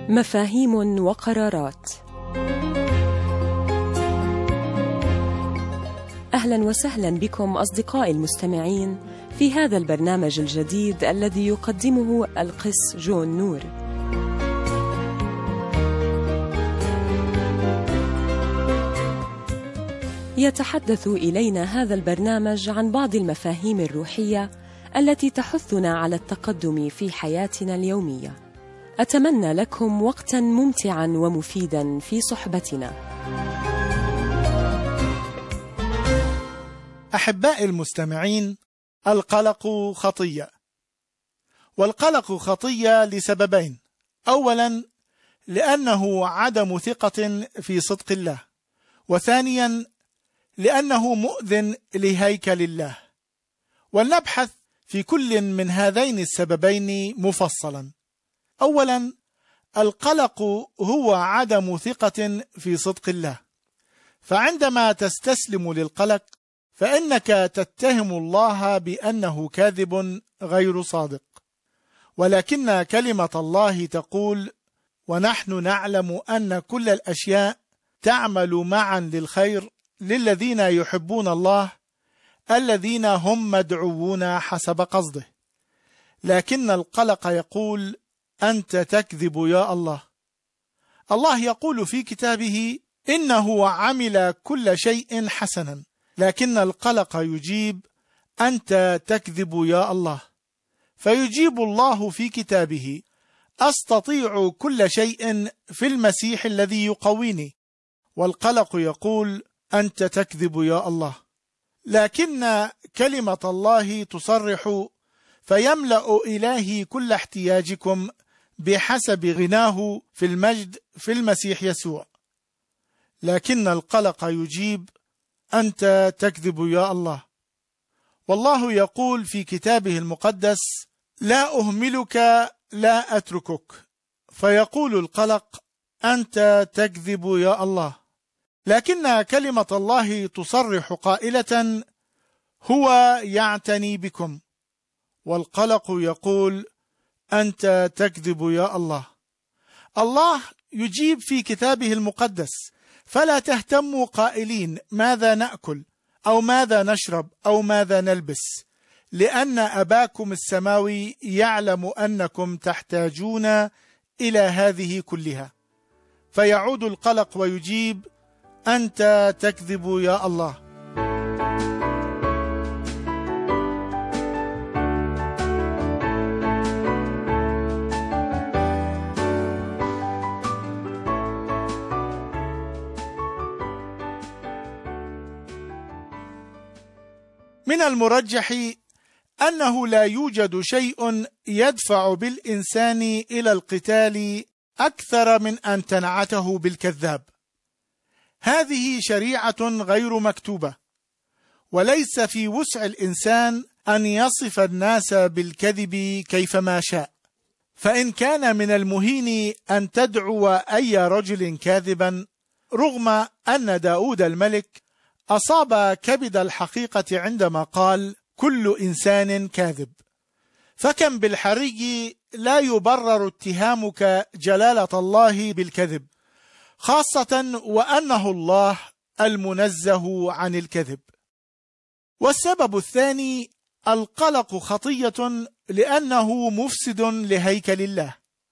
مفاهيم وقرارات. أهلا وسهلا بكم أصدقائي المستمعين في هذا البرنامج الجديد الذي يقدمه القس جون نور. يتحدث إلينا هذا البرنامج عن بعض المفاهيم الروحية التي تحثنا على التقدم في حياتنا اليومية. أتمنى لكم وقتا ممتعا ومفيدا في صحبتنا. أحبائي المستمعين، القلق خطية، والقلق خطية لسببين. أولا، لأنه عدم ثقة في صدق الله، وثانيا لأنه مؤذن لهيكل الله. ولنبحث في كل من هذين السببين مفصلا. أولا، القلق هو عدم ثقة في صدق الله، فعندما تستسلم للقلق فإنك تتهم الله بأنه كاذب غير صادق، ولكن كلمة الله تقول: ونحن نعلم أن كل الأشياء تعمل معا للخير للذين يحبون الله الذين هم مدعوون حسب قصده. لكن القلق يقول: أنت تكذب يا الله. الله يقول في كتابه: إنه عمل كل شيء حسنا، لكن القلق يجيب: أنت تكذب يا الله. فيجيب الله في كتابه: أستطيع كل شيء في المسيح الذي يقويني. والقلق يقول: أنت تكذب يا الله. لكن كلمة الله تصرح: فيملأ إلهي كل احتياجكم بحسب غناه في المجد في المسيح يسوع. لكن القلق يجيب: أنت تكذب يا الله. والله يقول في كتابه المقدس: لا أهملك لا أتركك. فيقول القلق: أنت تكذب يا الله. لكن كلمة الله تصرح قائلة: هو يعتني بكم. والقلق يقول: أنت تكذب يا الله. الله يجيب في كتابه المقدس: فلا تهتموا قائلين ماذا نأكل أو ماذا نشرب أو ماذا نلبس، لأن أباكم السماوي يعلم أنكم تحتاجون إلى هذه كلها. فيعود القلق ويجيب: أنت تكذب يا الله. من المرجح أنه لا يوجد شيء يدفع بالإنسان إلى القتال أكثر من أن تنعته بالكذاب. هذه شريعة غير مكتوبة، وليس في وسع الإنسان أن يصف الناس بالكذب كيفما شاء. فإن كان من المهين أن تدعو أي رجل كاذبا، رغم أن داود الملك أصاب كبد الحقيقة عندما قال: كل إنسان كاذب. فكم بالحري لا يبرر اتهامك جلالة الله بالكذب، خاصة وأنه الله المنزه عن الكذب. والسبب الثاني: القلق خطية لأنه مفسد لهيكل الله.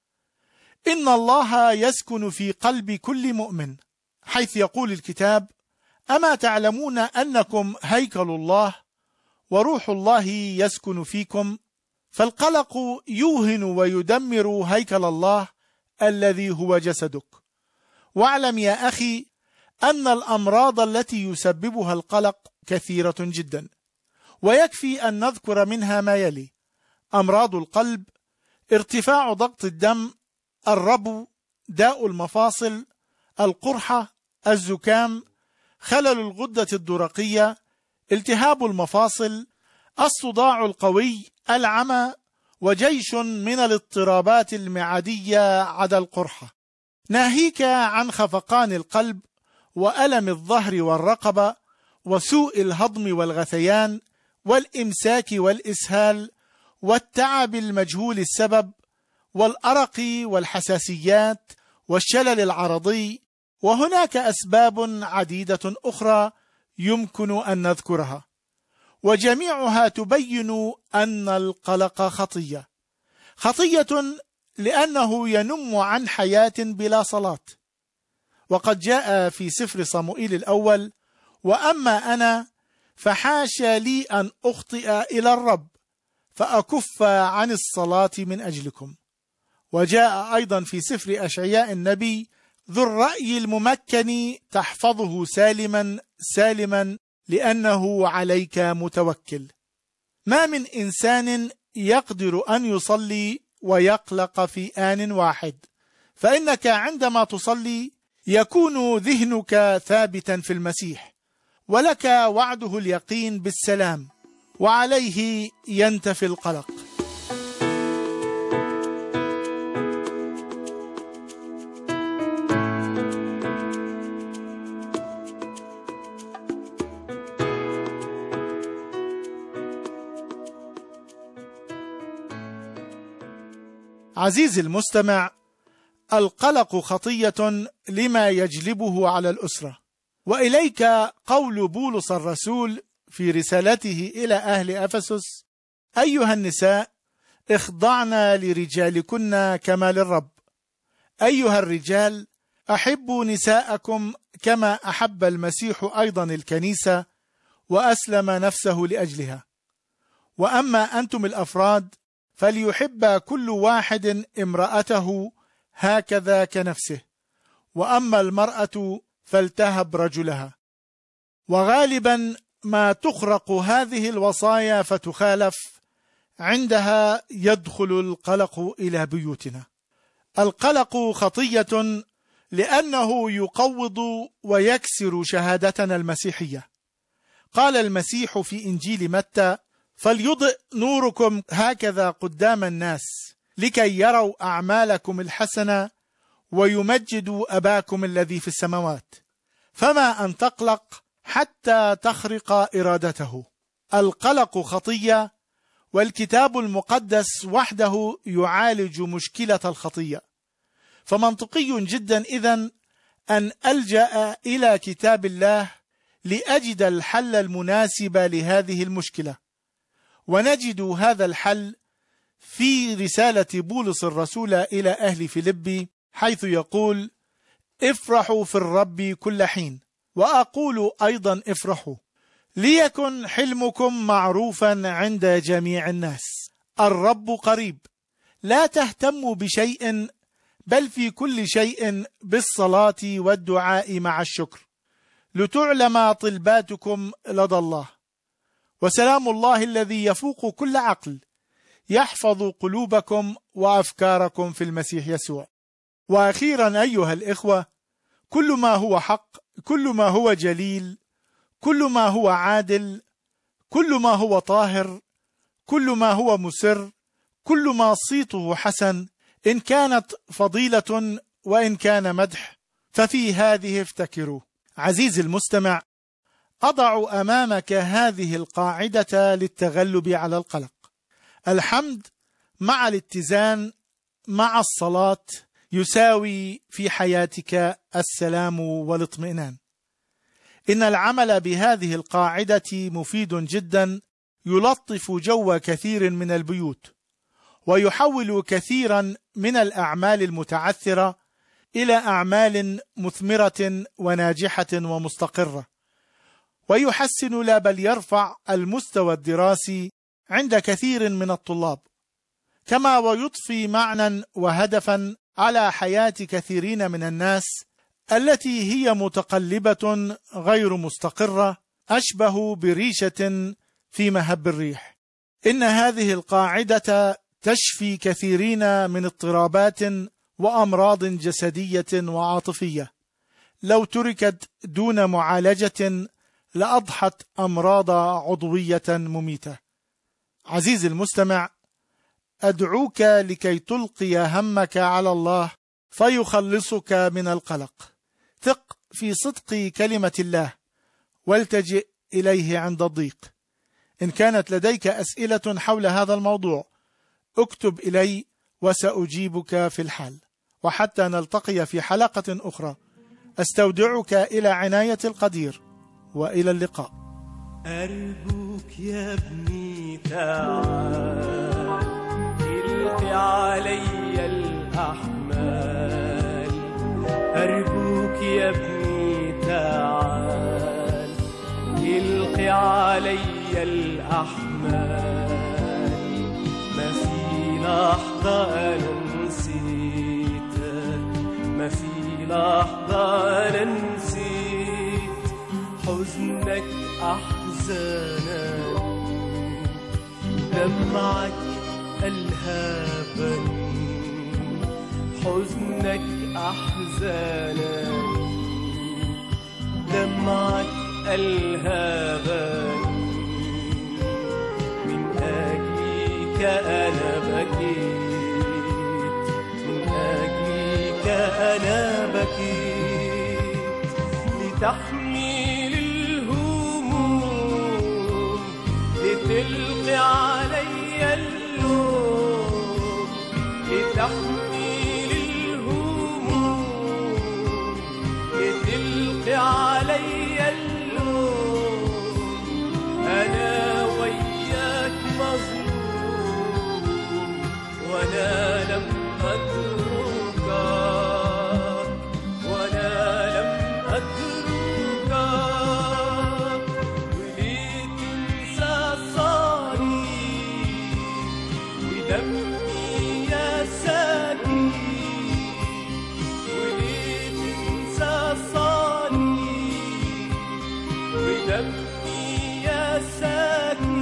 إن الله يسكن في قلب كل مؤمن، حيث يقول الكتاب: أما تعلمون أنكم هيكل الله وروح الله يسكن فيكم؟ فالقلق يوهن ويدمر هيكل الله الذي هو جسدك. واعلم يا أخي أن الأمراض التي يسببها القلق كثيرة جدا، ويكفي أن نذكر منها ما يلي: أمراض القلب، ارتفاع ضغط الدم، الربو، داء المفاصل، القرحة، الزكام، خلل الغدة الدرقية، التهاب المفاصل، الصداع القوي، العمى، وجيش من الاضطرابات المعدية عدا القرحة، ناهيك عن خفقان القلب وألم الظهر والرقبة وسوء الهضم والغثيان والإمساك والإسهال والتعب المجهول السبب والأرق والحساسيات والشلل العرضي، وهناك أسباب عديدة أخرى يمكن أن نذكرها، وجميعها تبين أن القلق خطية لأنه ينم عن حياة بلا صلاة. وقد جاء في سفر صموئيل الأول: وأما أنا فحاشا لي أن أخطئ إلى الرب فأكف عن الصلاة من أجلكم. وجاء أيضا في سفر أشعياء النبي: ذو الرأي الممكن تحفظه سالما لأنه عليك متوكل. ما من إنسان يقدر أن يصلي ويقلق في آن واحد، فإنك عندما تصلي يكون ذهنك ثابتا في المسيح، ولك وعده اليقين بالسلام، وعليه ينتفي القلق. عزيزي المستمع، القلق خطية لما يجلبه على الأسرة. وإليك قول بولس الرسول في رسالته إلى أهل أفسس: أيها النساء اخضعن لرجالكن كما للرب. أيها الرجال أحبوا نساءكم كما أحب المسيح أيضا الكنيسة وأسلم نفسه لأجلها. وأما أنتم الأفراد فليحب كل واحد امرأته هكذا كنفسه، وأما المرأة فلتهب رجلها. وغالبا ما تخرق هذه الوصايا فتخالف، عندها يدخل القلق إلى بيوتنا. القلق خطية لأنه يقوض ويكسر شهادتنا المسيحية. قال المسيح في إنجيل متى: فليضئ نوركم هكذا قدام الناس لكي يروا أعمالكم الحسنة ويمجدوا أباكم الذي في السماوات. فما أن تقلق حتى تخرق إرادته. القلق خطية، والكتاب المقدس وحده يعالج مشكلة الخطية. فمنطقي جدا إذن أن ألجأ إلى كتاب الله لأجد الحل المناسب لهذه المشكلة. ونجد هذا الحل في رسالة بولس الرسول إلى أهل فيلبي، حيث يقول: افرحوا في الرب كل حين، وأقول أيضا افرحوا. ليكن حلمكم معروفا عند جميع الناس، الرب قريب. لا تهتموا بشيء، بل في كل شيء بالصلاة والدعاء مع الشكر لتعلم طلباتكم لدى الله، وسلام الله الذي يفوق كل عقل يحفظ قلوبكم وأفكاركم في المسيح يسوع. وأخيرا أيها الإخوة، كل ما هو حق، كل ما هو جليل، كل ما هو عادل، كل ما هو طاهر، كل ما هو مسر، كل ما صيته حسن، إن كانت فضيلة وإن كان مدح، ففي هذه افتكروا. عزيزي المستمع، أضع أمامك هذه القاعدة للتغلب على القلق: الحمد مع الاتزان مع الصلاة يساوي في حياتك السلام والاطمئنان. إن العمل بهذه القاعدة مفيد جدا، يلطف جو كثير من البيوت، ويحول كثيرا من الأعمال المتعثرة إلى أعمال مثمرة وناجحة ومستقرة، ويحسن لا بل يرفع المستوى الدراسي عند كثير من الطلاب، كما ويضفي معنى وهدفا على حياة كثيرين من الناس التي هي متقلبة غير مستقرة، أشبه بريشة في مهب الريح. إن هذه القاعدة تشفي كثيرين من اضطرابات وأمراض جسدية وعاطفية لو تركت دون معالجة لأضحت أمراض عضوية مميتة. عزيزي المستمع، أدعوك لكي تلقي همك على الله فيخلصك من القلق. ثق في صدق كلمة الله والتجئ إليه عند الضيق. إن كانت لديك أسئلة حول هذا الموضوع اكتب إلي وسأجيبك في الحال. وحتى نلتقي في حلقة أخرى، أستودعك إلى عناية القدير، وإلى اللقاء. أرجوك يا ابني تعال، الق علي الأحمال. أرجوك يا ابني تعال، الق علي الأحمال. ما في لحظة أنا نسيتك، ما في لحظة أنا نسيت حزنك أحزانك، دمعك ألهابني، حزنك أحزانك، دمعك ألهابني. من أجلك أنا بكيت، من أجلك أنا بكيت. لتحمل الهموم، لتلقي علي اللوم. لتحمل الهموم، لتلقي علي اللوم. أنا وياك مظلوم، وأنا لم أتركك، وأنا لم أتركك. وليه تنسى صليب بدمي يا ساكن؟ وليه تنسى صليب بدمي يا ساكن؟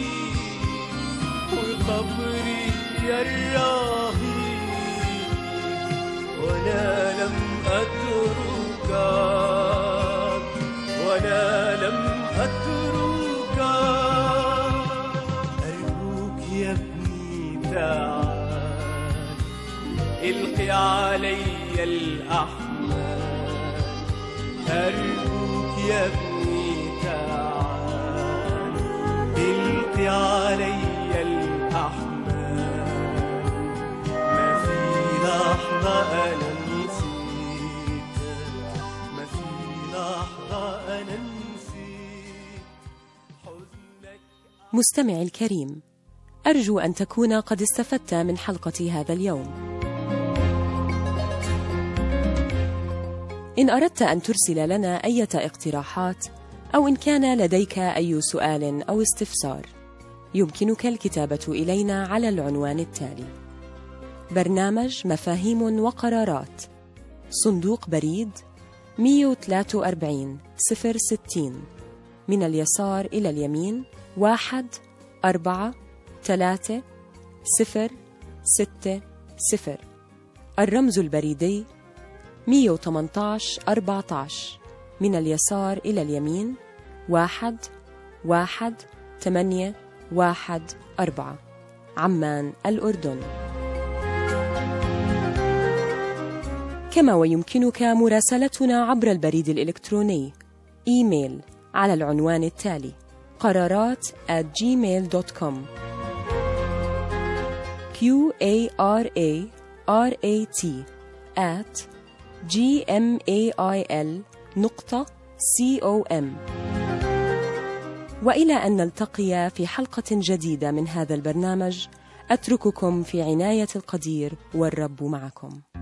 وقبري يا الرهيب، وأنا لم أتركك، وأنا لم أتركك. أرجوك يا ابني تعال، الق علي الأحمال. أرجوك يا ابني تعال، الق علي الأحمال. ما في لحظة أنا نسيتك، ما في لحظة أنا نسيت حزنك. مستمعي الكريم، أرجو أن تكون قد استفدت من حلقة هذا اليوم. إن أردت أن ترسل لنا أي اقتراحات، أو إن كان لديك أي سؤال أو استفسار، يمكنك الكتابة إلينا على العنوان التالي: برنامج مفاهيم وقرارات، صندوق بريد 143 060، من اليسار إلى اليمين 1436060. الرمز البريدي 118 14، من اليسار إلى اليمين 11814، عمان الأردن. كما ويمكنك مراسلتنا عبر البريد الإلكتروني إيميل على العنوان التالي: قرارات@gmail.com. QARARAT@gmail.com. وإلى أن نلتقي في حلقة جديدة من هذا البرنامج، أترككم في عناية القدير، والرب معكم.